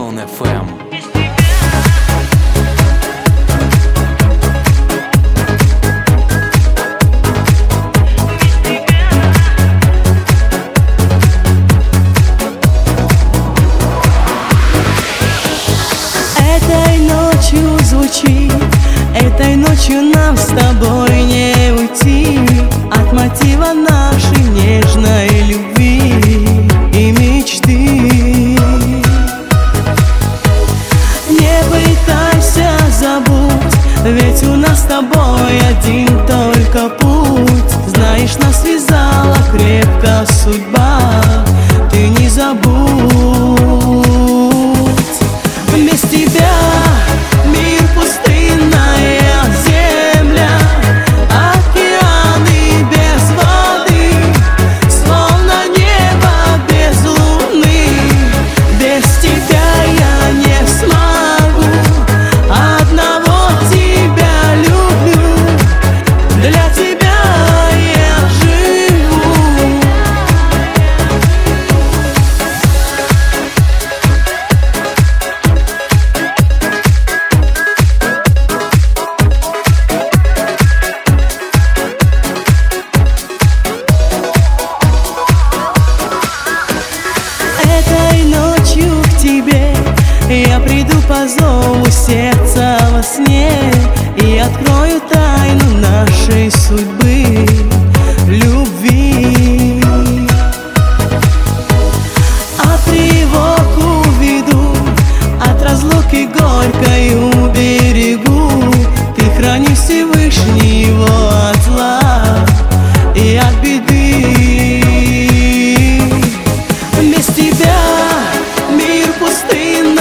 Зон FM. Этой ночью звучит, этой ночью нам с тобой не уйти от мотива нашей нежной любви и мечты. Не пытайся забудь, ведь у нас с тобой один только путь. Знаешь, нас связала крепко судьба, ты не забудь. Без тебя мир пустынная земля, океаны без воды, словно небо без луны. Без тебя я не смогу, одного тебя люблю, для тебя я живу. Этой ночью к тебе я приду по зову сердца во сне и открою тайну нашей судьбы, любви. А тревог уведу, от разлуки горькой уберегу. Ты храни Всевышнего от зла и от беды. Без тебя мир пустынный.